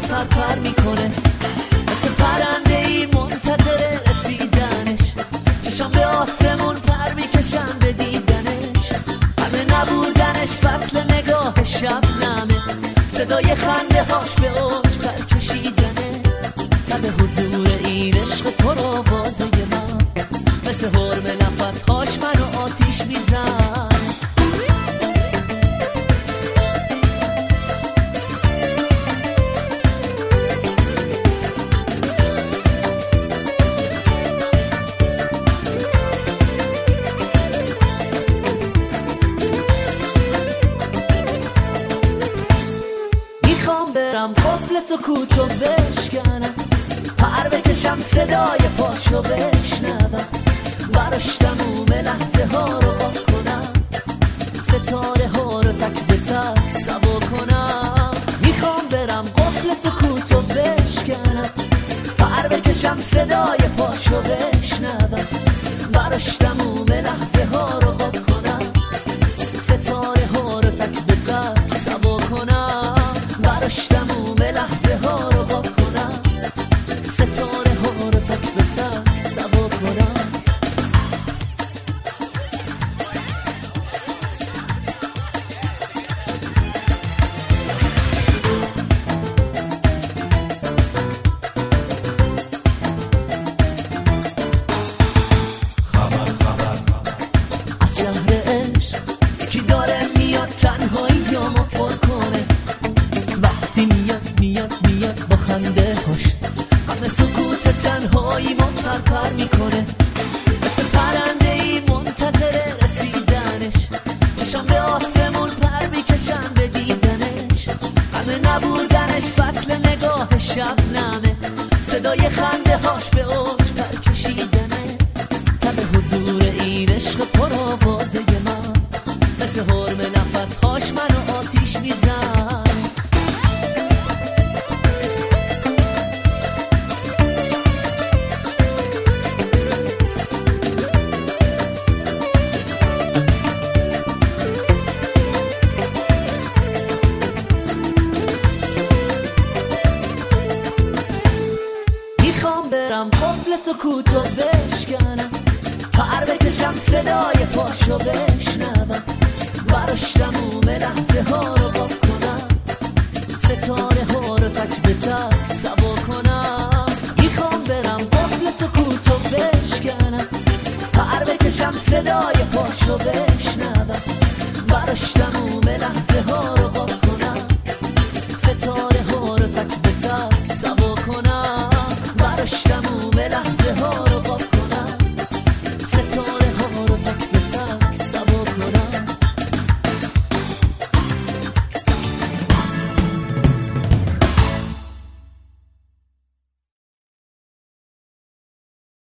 پر میکنه، مثل پرنده ای منتظر رسیدنش. چشام به آسمون پر میکشن به دیدنش، همه نبودنش فصل نگاه شبنمه، صدای خنده هاش به اوج پر کشیدنه. به حضور این عشق پرآوازه من، مثل حرم نفس هاش منو آتیش میزن. میخوام برم قفل سکوتو بشکنم، پر بکشم صدای پاشو بشنوم، براش تموم لحظه ها رو آب کنم، ستاره ها رو تک به تک سوا کنم. میخوام برم قفل سکوتو بشکنم، پر بکشم صدای پاشو بشنوم، براش تموم لحظه ها رو آب کنم، ستاره ها رو تک به تک سوا کنم، براش تموم لحظه ها رو آب کنم، ستاره ها رو تک به تک سوا کنم. از شهر عشق یکی داره میاد تنهاییامو پر کنه، وقتی میاد با خنده هاش همه سکوت تنهایی ما پر میکنه، مثل پرنده ای منتظر رسیدنش. چشام به آسمون پر میکشن به دیدنش، همه نبودنش فصل نگاه شبنمه، صدای خنده هاش به اوج پر کشیدنه. به حضور این عشق پرآوازه من، مثل حرم نفس هاش منو آتیش میزن. میخوام برم قفل سکوتو